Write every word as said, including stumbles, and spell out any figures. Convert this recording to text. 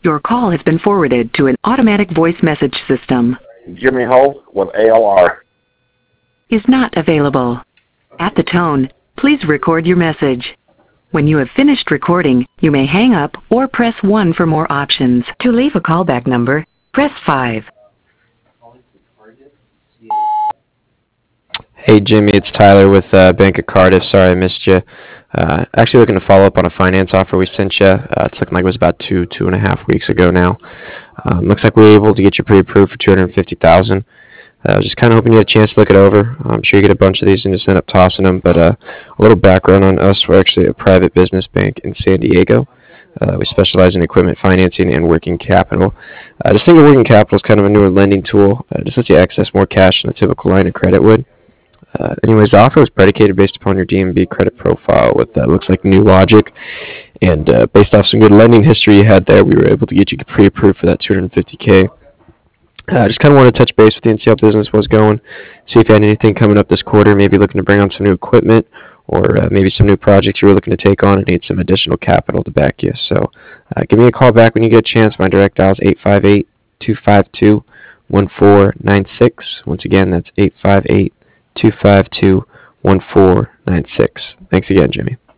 Your call has been forwarded to an automatic voice message system. Jimmy Hull with A L R. Is not available. At the tone, please record your message. When you have finished recording, you may hang up or press one for more options. To leave a callback number, press five. Hey Jimmy, it's Tyler with uh, Bank of Cardiff. Sorry I missed you. Uh, actually looking to follow up on a finance offer we sent you. Uh, it's looking like it was about two, two and a half weeks ago now. Um, looks like we were able to get you pre-approved for two hundred fifty thousand dollars. I uh, was just kind of hoping you had a chance to look it over. I'm sure you get a bunch of these and just end up tossing them, but uh, a little background on us. We're actually a private business bank in San Diego. Uh, we specialize in equipment financing and working capital. Uh, just think of working capital as kind of a newer lending tool. Uh, just lets you access more cash than a typical line of credit would. Uh, anyways, the offer was predicated based upon your D M V credit profile with uh, looks like New Logic, and uh, based off some good lending history you had there, we were able to get you pre-approved for that two hundred fifty K. I uh, just kind of wanted to touch base with you and see how business was going, see if you had anything coming up this quarter, maybe looking to bring on some new equipment, or uh, maybe some new projects you were looking to take on and need some additional capital to back you. So uh, give me a call back when you get a chance. My direct dial is eight five eight, two five two, one four nine six. Once again, that's eight five eight, two five two, one four nine six. Thanks again, Jimmy.